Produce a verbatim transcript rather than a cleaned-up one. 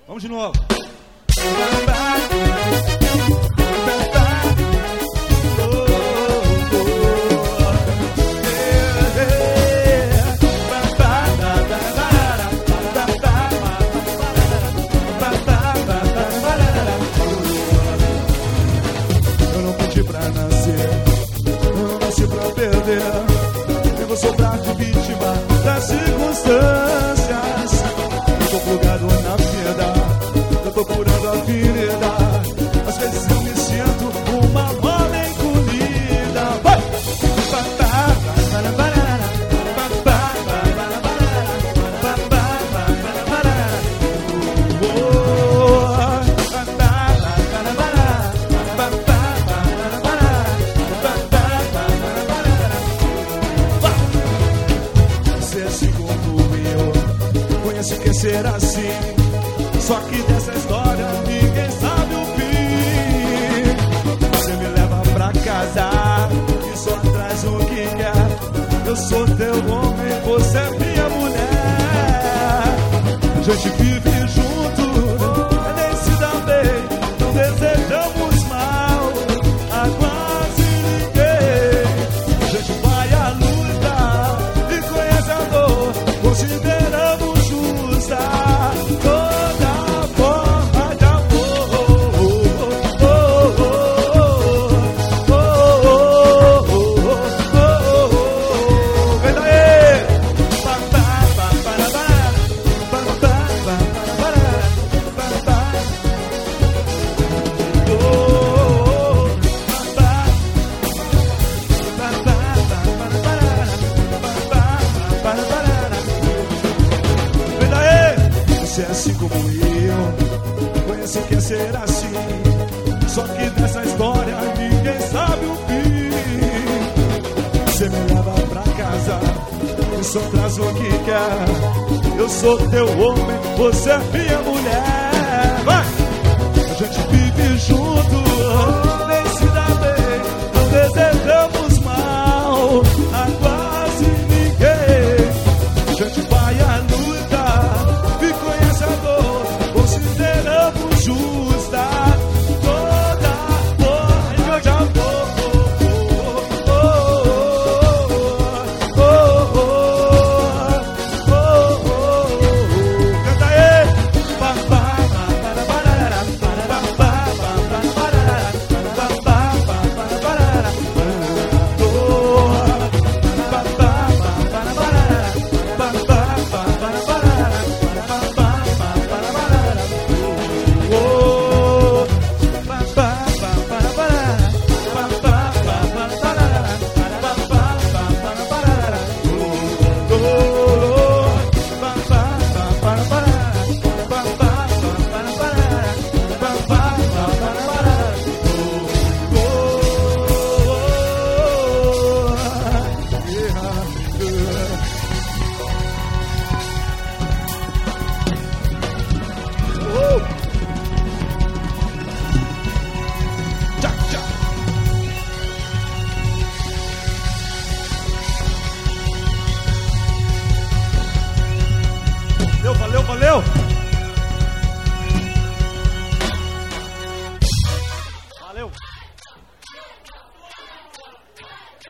Vamos de novo. Eu não pedi pra nascer, eu não nasci pra perder. Eu vou sobrar de vítima das circunstâncias. Eu tô plugado na vida, eu tô curando a ferida. Às vezes eu me sinto uma mola encolhida. Vai! Você é assim como eu, conhece que ser assim. Só que dessa história ninguém sabe o fim. Você me leva pra casa e só traz o que quer. Eu sou teu homem, você é minha mulher. A gente vive junto, nem se dá bem, não desejamos mal a quase ninguém. A gente vai à luta e conhece a dor, consideramos justa toda forma de amor. Vem daí! Vem daí! Você é assim como eu, conhece que é ser assim. Só que dessa história ninguém sabe o fim. Você me leva pra casa e só traz o que quer. Eu sou teu homem, você é minha mulher. Vai! A gente vive junto, nem se dá bem, não desejamos mal a quase ninguém. A gente vai à luta e conhece a dor, consideramos justa toda forma de amor. Canta aí! Valeu, valeu!